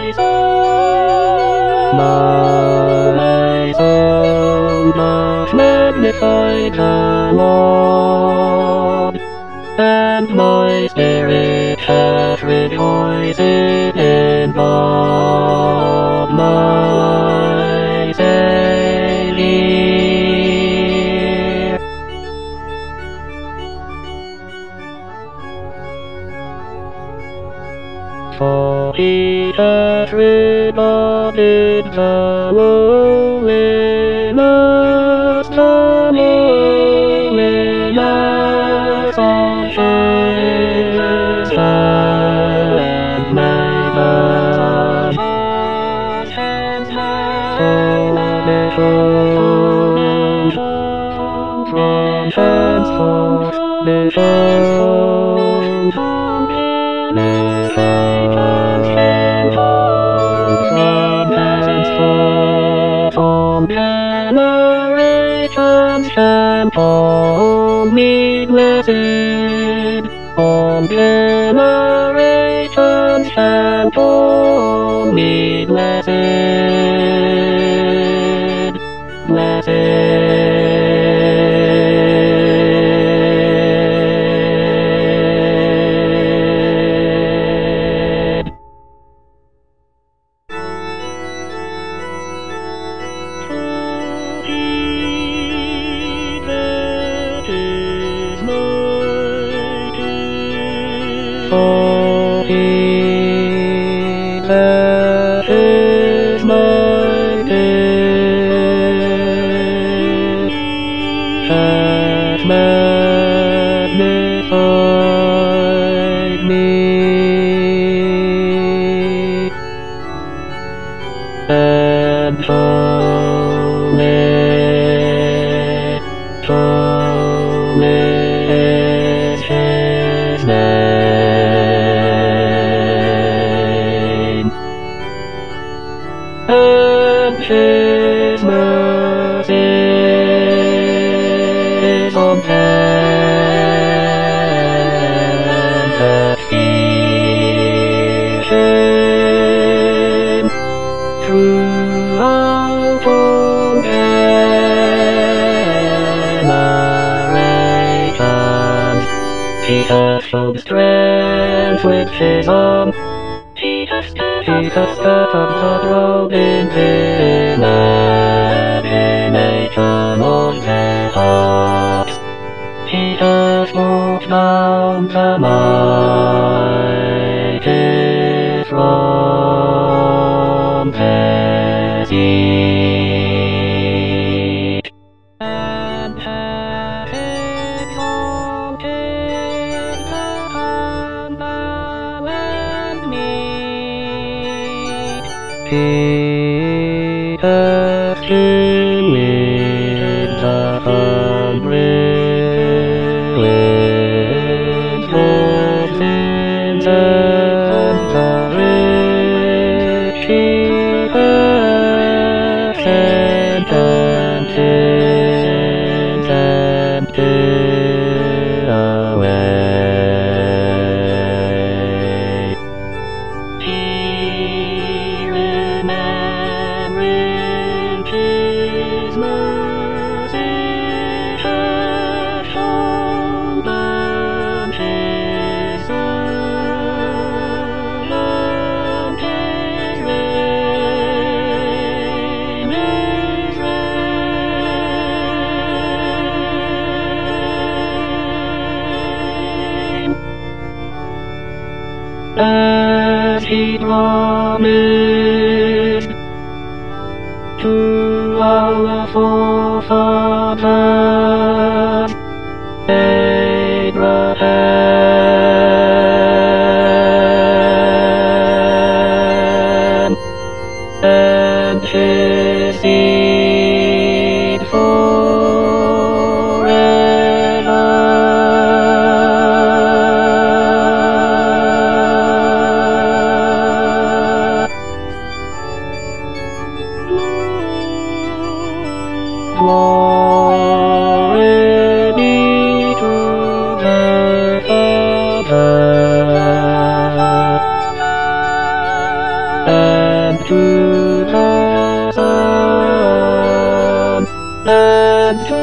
My soul doth magnify the Lord, and my spirit hath rejoiced in God my Saviour. For he hath regarded the lowliness of his and made us from henceforth behold, from generations shall call me blessed, from generations shall call me blessed, blessed. For he that is mighty hath magnified me, and told is his name, and his mercies on them that fear him throughout all generations. He hath showed strength with his arm. He hath scattered the proud in imagination of their hearts. He hath moved down the mighty from their seat, and hath exalted the humble and meek. He hath relieved the hungry with good things, and the rich he hath sent empty away. He remembering his mercy hath shown his servant his reign is reign, as he promised to our forefathers, Abraham, and his seed forever. Glory and to